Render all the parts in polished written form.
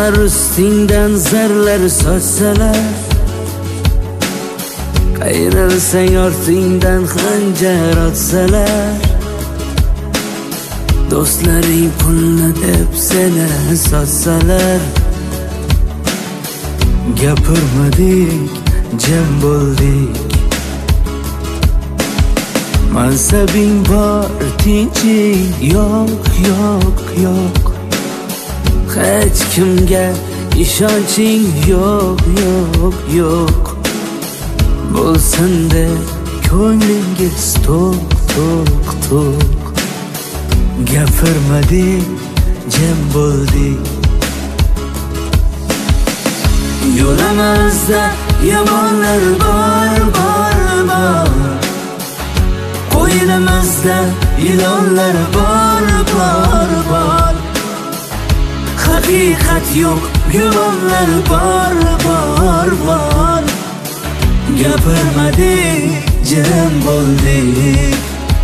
Dushmanlar ustingdan zarlar sochsalar, qayrilsang ortingdan xanjar otsalar, do'stlaring pulni deb seni sotsalar, gapirmadik, jam bo'ldik. Mansabing bor, tinching yo'q, yo'q, yo'q. Hech kimga ishonching yo'q, yo'q, yo'q. Bo'lsin-da ko'nglingiz to'q, to'q, to'q. Gapirmadik, jam bo'ldik. Yo'limizda yomonlar bor, bor, bor. Qo'ynimizda ilonlar bor, bor, bor. Haqiqat yo'q, gumonlar bor, bor, bor. Gapirmadik, jam bo'ldik.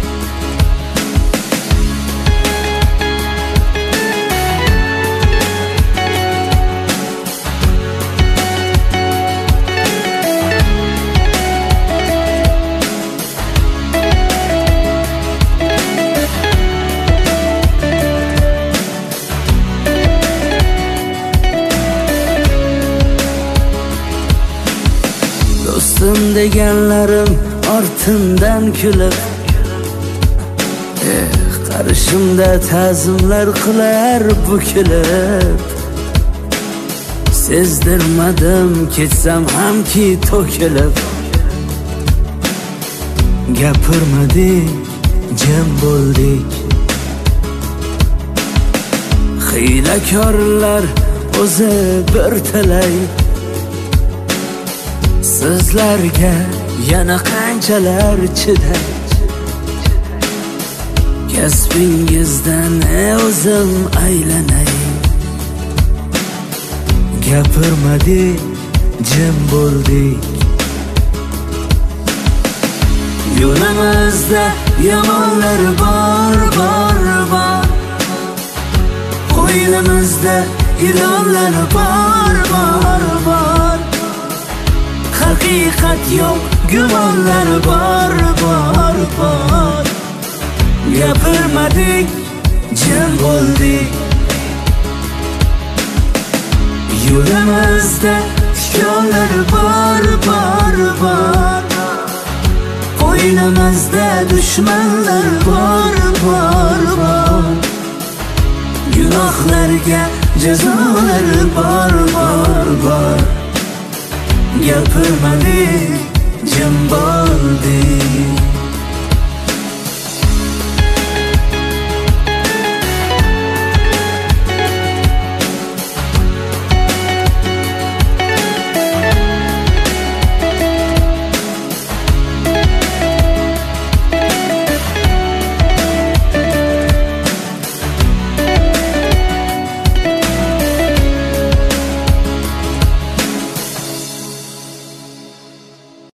Do'stim deganlarim ortimdan kulib, qarshimda ta'zimlar qilar bukilib. Sezdirmadim ketsam hamki to'kilib. Gapirmadik, jam bo'ldik. Hiylakorlar o'zi bir talay, sizlarga yana qanchalar chiday. Kasbingizdan o'zim aylanay. Gapirmadik, jam bo'ldik. Yo'limizda yomonlar bor, bor, bor. Qo'ynimizda ilonlar bor, bor, bor. Haqiqat yo'q, gumonlar bor, bor, bor. Gapirmadik, jam bo'ldik. Yo'limizda tikonlar bor, bor, bor. Qo'ynimizda dushmanlar bor, bor, bor. Gunohlarga jazolar bor, bor, bor. Gapirmadik,